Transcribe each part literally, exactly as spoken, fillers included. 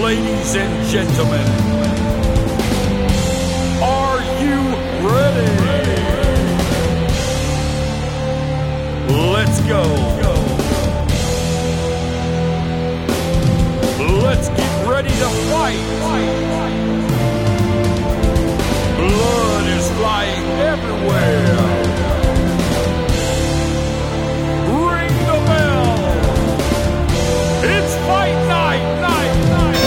Ladies and gentlemen, are you ready? Let's go. Let's get ready to fight. Blood is flying everywhere. Ring the bell. It's fight night, night, night.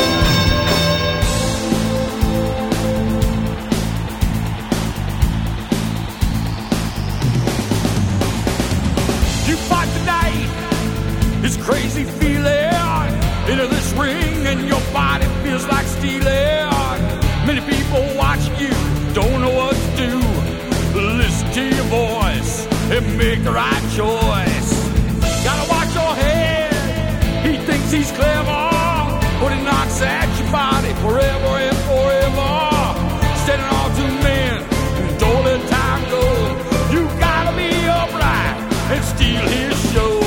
You fight tonight. It's crazy feeling into this ring, and your body feels like stealing. Many people watching you don't know what to do. Listen to your voice and make the right choice. Gotta watch your head. He thinks he's clever, but he knocks at your body forever and forever. Standing on two men and don't let time go. You gotta be upright and steal his show.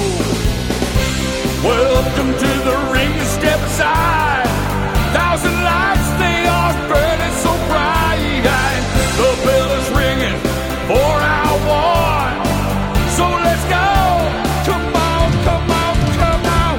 Welcome to the ring and step aside. Thousand lights, they are burning so bright. The bell is ringing for our one. So let's go. Come on, come on, come on.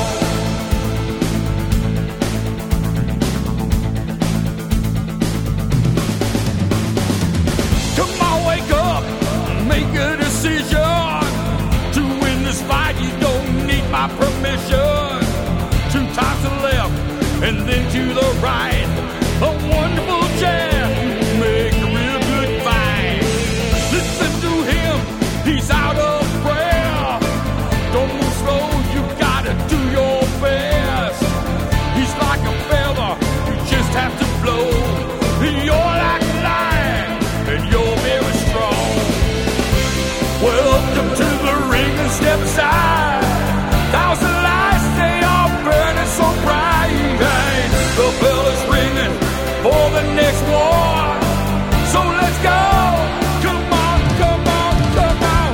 Come on, wake up, make a decision. To win this fight, you don't need my permission. Two times to the left and then to the right. A wonderful jab, make a real good fight. Listen to him, he's out of breath. Don't move slow, you gotta do your best. He's like a feather, you just have to blow. You're like a lion, and you're very strong. Welcome to the ring and step aside. Thousand lights, they are burning so bright. The bell is ringing for the next war. So let's go. Come on, come on, come on.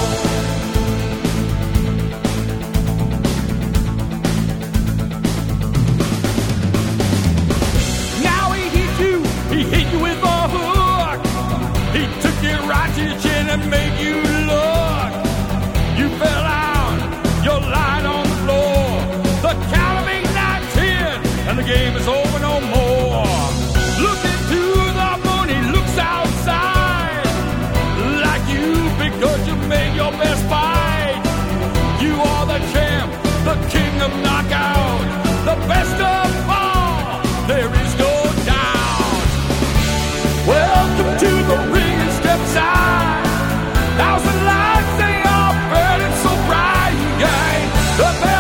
Now he hit you, he hit you with a hook. He took you right to your chin and made you look. You fell out, you're lying on the floor. The count of eight, nine, ten, and the game is over no more. Look into the moon, he looks outside. Like you, because you made your best fight. You are the champ, the king of knockout. The best of all, there is no doubt. Welcome to the ring and step aside. Thousand lights, they are burning so bright. The